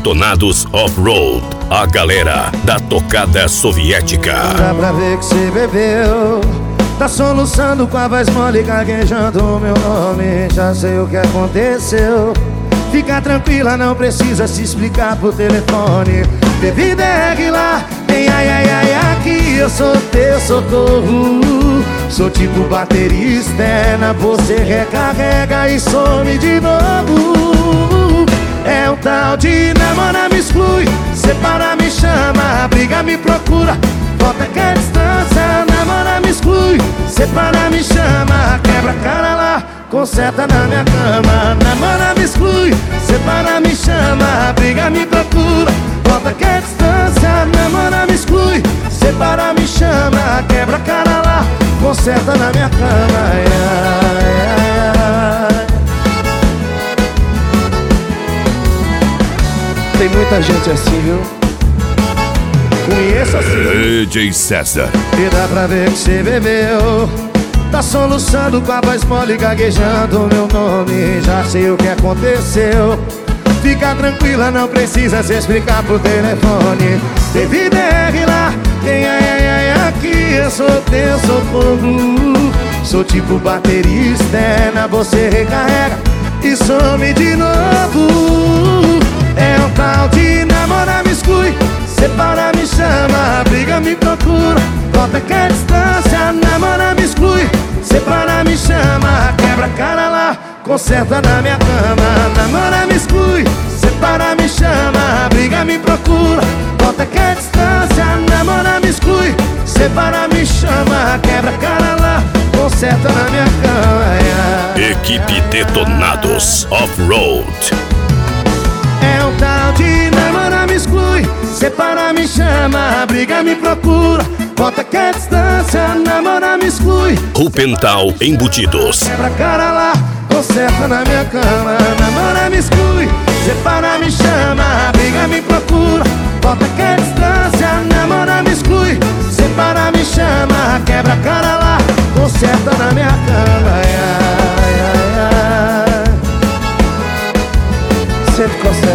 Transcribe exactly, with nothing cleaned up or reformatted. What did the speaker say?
Detonados Off-Road, a galera da tocada soviética. Dá pra ver que você bebeu, tá soluçando com a voz mole, gaguejando o meu nome. Já sei o que aconteceu. Fica tranquila, não precisa se explicar por telefone. Bebida é lá, tem ai ai ai aqui. Eu sou teu socorro, sou tipo baterista, é na você recarrega e some de novo. É um tal de namora, me exclui, separa, me chama, briga, me procura, volta que é distância. Namora, me exclui, separa, me chama, quebra a cara lá, conserta na minha cama. Namora, me exclui, separa, me chama, briga, me procura, volta que é distância. Namora, me exclui, separa, me chama, quebra a cara lá, conserta na minha cama. Ai, ai, ai. Tem muita gente assim, viu? Conheço assim. D J César. E dá pra ver que você bebeu, tá soluçando com a voz mole, gaguejando o meu nome. Já sei o que aconteceu. Fica tranquila, não precisa se explicar por telefone. Bebida é lá, tem ai ai ai aqui. Eu sou teu socorro, sou tipo baterista, é na você recarrega e some de novo. É um tal de namora, me exclui, separa, me chama, briga, me procura, volta que é distância. Namora, me exclui, separa, me chama, quebra a cara lá, conserta na minha cama. Namora, me exclui, separa, me chama, briga, me procura, volta que é distância. Namora, me exclui, separa, me chama, quebra a cara lá, conserta na minha cama. Equipe Detonados Off-Road. É um tal de namora, me exclui, separa, me chama, briga, me procura, volta que é distância. Namora, me exclui, Rupental Embutidos. quebra a cara lá, conserta na minha cama. Namora, me exclui, separa, me chama, briga, me procura, volta que é distância. Namora, me exclui, separa, me chama, quebra a cara lá, conserta na minha cama. Ai, ai, ai. Sempre consegue.